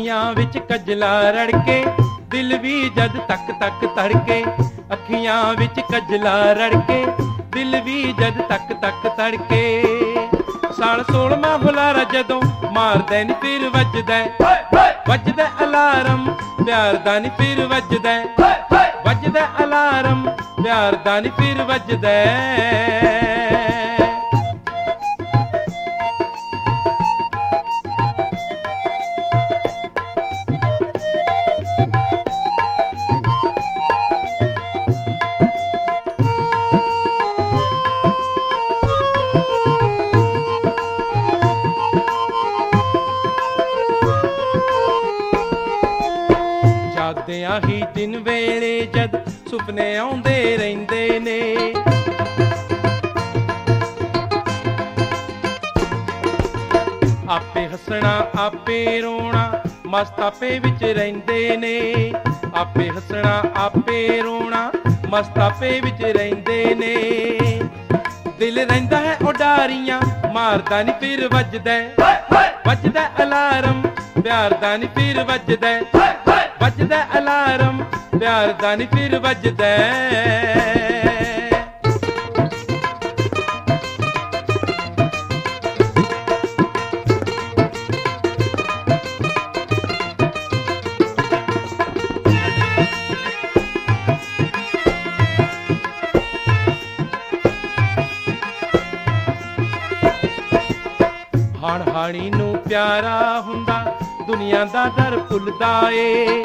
ਅੱਖੀਆਂ ਵਿੱਚ ਕਜਲਾ ਰੜਕੇ, ਦਿਲ ਵੀ ਜਦ ਤੱਕ ਤੱਕ ਤੜਕੇ। ਅੱਖੀਆਂ ਵਿੱਚ ਕਜਲਾ ਰੜਕੇ, ਦਿਲ ਵੀ ਜਦ ਤੱਕ ਤੱਕ ਤੜਕੇ। ਸਾਲ 16ਵਾਂ ਬੁਲਾਰਾ ਜਦੋਂ ਮਾਰਦਾ ਨੀ ਫਿਰ ਵੱਜਦਾ, ਵੱਜਦਾ ਅਲਾਰਮ ਪਿਆਰ ਦਾ ਨੀ ਫਿਰ ਵੱਜਦਾ, ਵੱਜਦਾ ਅਲਾਰਮ ਪਿਆਰ ਦਾ ਨੀ ਫਿਰ ਵੱਜਦਾ। ਜਾਗਦਿਆਂ ਹੀ ਦਿਨ ਵੇਲੇ ਜਦ ਸੁਪਨੇ ਆਉਂਦੇ ਰਹਿੰਦੇ ਨੇ, ਆਪੇ ਹੱਸਣਾ ਆਪੇ ਰੋਣਾ ਮਸਤ ਆਪੇ ਵਿੱਚ ਰਹਿੰਦੇ ਨੇ। ਆਪੇ ਹੱਸਣਾ ਆਪੇ ਰੋਣਾ ਮਸਤ ਆਪੇ ਵਿੱਚ ਰਹਿੰਦੇ ਨੇ। ਦਿਲ ਰਹਿੰਦਾ ਹੈ ਉਡਾਰੀਆਂ ਮਾਰਦਾ ਨੀ ਫਿਰ ਵੱਜਦਾ, ਵੱਜਦਾ ਅਲਾਰਮ ਪਿਆਰ ਦਾ ਨੀ ਫਿਰ ਵੱਜਦਾ, ਵੱਜਦਾ ਅਲਾਰਮ ਪਿਆਰ ਦਾ ਨੀ ਫਿਰ ਵੱਜਦਾ। ਹਾਣ ਹਾਣੀ ਨੂੰ ਪਿਆਰਾ ਹੁੰਦਾ ਦੁਨੀਆ ਦਾ ਦਰ ਭੁੱਲਦਾ ਏ।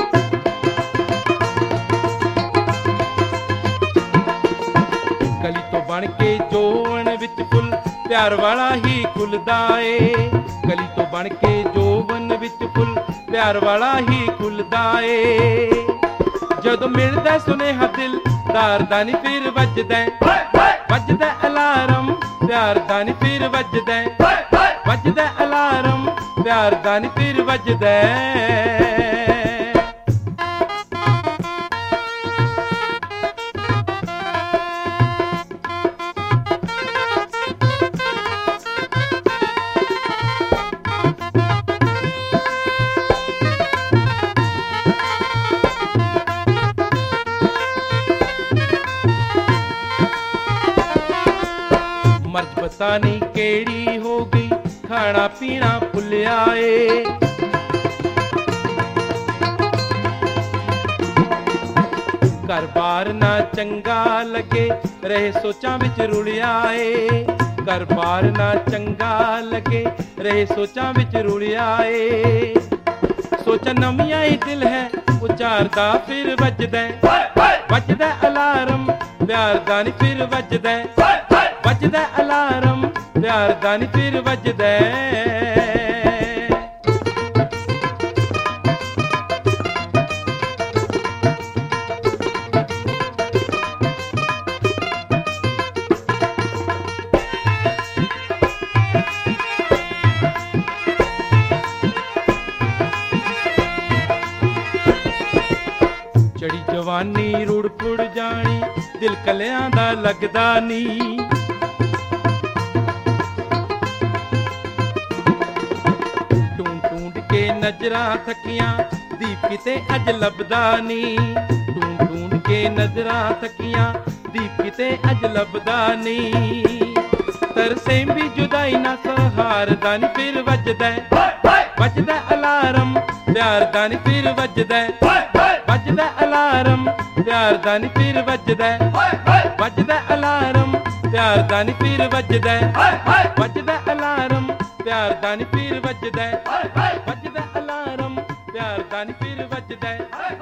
ਕਲੀ ਤੋਂ ਬਣ ਕੇ ਜੋਵਨ ਵਿੱਚ ਫੁੱਲ ਪਿਆਰ ਵਾਲਾ ਹੀ ਖੁੱਲਦਾ ਏ। ਕਲੀ ਤੋਂ ਬਣ ਕੇ ਜੋਵਨ ਵਿੱਚ ਫੁੱਲ ਪਿਆਰ ਵਾਲਾ ਹੀ ਖੁੱਲਦਾ ਏ। ਜਦੋਂ ਮਿਲਦਾ ਸੁਨੇਹਾ ਦਿਲਦਾਰ ਦਾ ਨੀ ਫਿਰ ਵੱਜਦਾ, ਵੱਜਦਾ ਅਲਾਰਮ ਪਿਆਰ ਦਾ ਨੀ ਫਿਰ ਵੱਜਦਾ, ਵੱਜਦਾ ਅਲਾਰਮ ਪਿਆਰ ਦਾ ਨੀ ਫਿਰ ਵੱਜਦਾ। ਮਰਜ਼ ਪਤਾ ਨਹੀਂ ਕਿਹੜੀ ਹੋ ਗਈ ਖਾਣਾ ਪੀਣਾ ਭੁੱਲਿਆ ਏ। ਘਰ ਬਾਰ ਨਾ ਚੰਗਾ ਲੱਗੇ ਰਹੇ ਸੋਚਾਂ ਵਿੱਚ ਰੁਲਿਆ ਏ। ਘਰ ਬਾਰ ਨਾ ਚੰਗਾ ਲੱਗੇ ਰਹੇ ਸੋਚਾਂ ਵਿੱਚ ਰੁਲਿਆ ਏ। ਸੋਚਾਂ ਨਵੀਆਂ ਹੀ ਦਿਲ ਹੈ ਉਚਾਰਦਾ ਫਿਰ ਵੱਜਦਾ, ਵੱਜਦਾ ਅਲਾਰਮ ਪਿਆਰ ਦਾ ਨੀ ਫਿਰ ਵੱਜਦਾ, ਵੱਜਦਾ ਅਲਾਰਮ ਪਿਆਰ ਦਾ ਨੀ ਫਿਰ ਵੱਜਦਾ। ਚੜੀ ਜਵਾਨੀ ਰੁੜ ਫੁੜ ਜਾਣੀ ਦਿਲ ਕਲਿਆਂ ਦਾ ਲੱਗਦਾ ਨੀ। ਨਜ਼ਰਾਂ ਥੱਕੀਆਂ ਦੀਪ ਕਿਤੇ ਅੱਜ ਲੱਭਦਾ ਨੀ। ਢੂੰਡ ਢੂੰਡ ਕੇ ਨਜ਼ਰਾਂ ਥੱਕੀਆਂ ਦੀਪ ਕਿਤੇ ਅੱਜ ਲੱਭਦਾ ਨੀ। ਤਰਸੇ ਵੀ ਜੁਦਾਈ ਨਾ ਸਹਾਰਦਾ ਨੀ ਫਿਰ ਵੱਜਦਾ, ਵੱਜਦਾ ਅਲਾਰਮ ਪਿਆਰ ਦਾ ਨੀ ਫਿਰ ਵੱਜਦਾ, ਵੱਜਦਾ ਅਲਾਰਮ ਪਿਆਰ ਦਾ ਨੀ ਫਿਰ ਵੱਜਦਾ, ਵੱਜਦਾ ਅਲਾਰਮ ਪਿਆਰ ਦਾ ਨੀ ਫਿਰ ਵੱਜਦਾ, ਵੱਜਦਾ ਅਲਾਰਮ ਪਿਆਰ ਦਾ ਨੀ ਫਿਰ ਵੱਜਦਾ, ਵੱਜਦਾ ਅਲਾਰਮ ਪਿਆਰ ਦਾ ਨੀ ਫਿਰ ਵੱਜਦਾ।